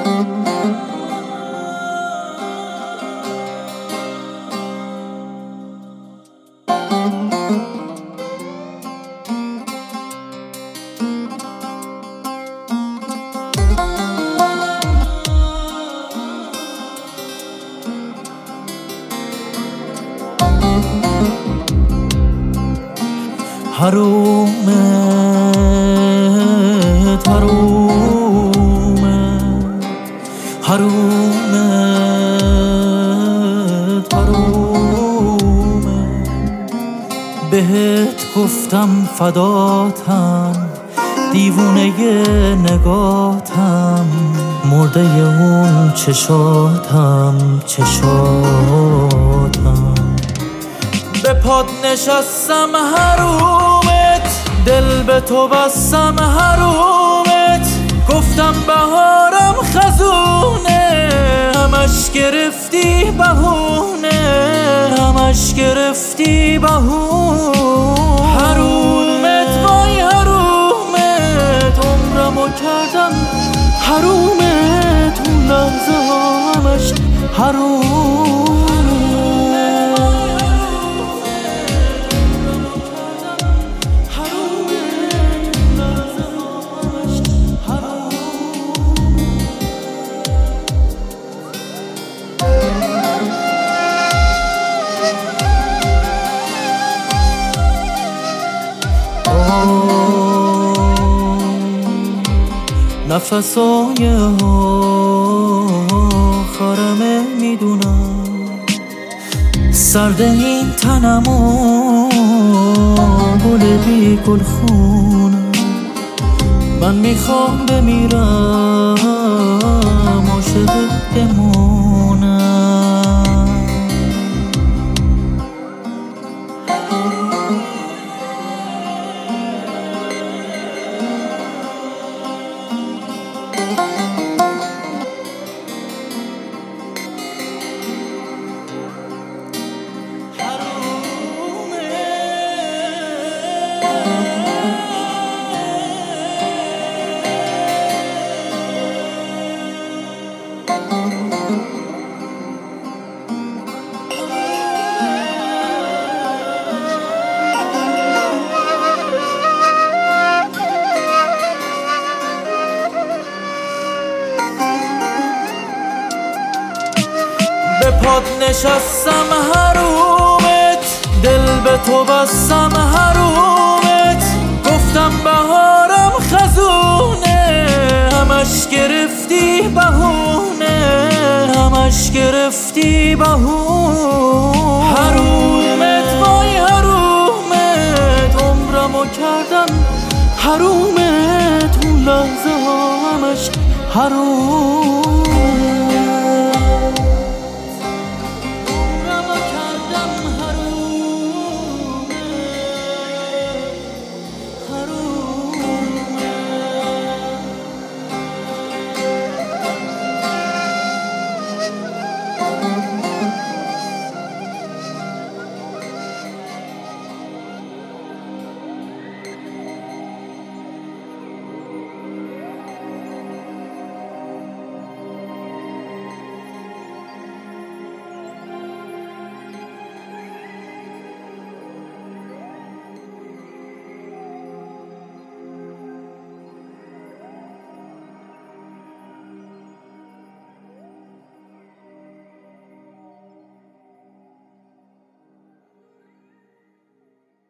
حرومت حرومت حرومت حرومت بهت گفتم فداتم، دیوونه نگاتم، مرده اون چشاتم چشاتم. به پاد نشستم حرومت، دل به تو بستم حرومت، گفتم بهارم خزونه، همش گرفتی بهونه، همش گرفتی بهونه. حرومت وای حرومت، عمرمو کردم حرومت، اون لحظه ها همش حرومت. نفسای آخرمه میدونم، سرد این تنمو گل بی گل خونم. من میخوام بمیرم عاشق بمونم. به پاد نشستم حرومت، دل به تو بستم حرومت، گفتم بهارم خزونه، همش گرفتی بهونه، همش گرفتی بهونه. حرومت وای حرومت، عمرمو کردم حرومت، اون لحظه ها همش حرومت.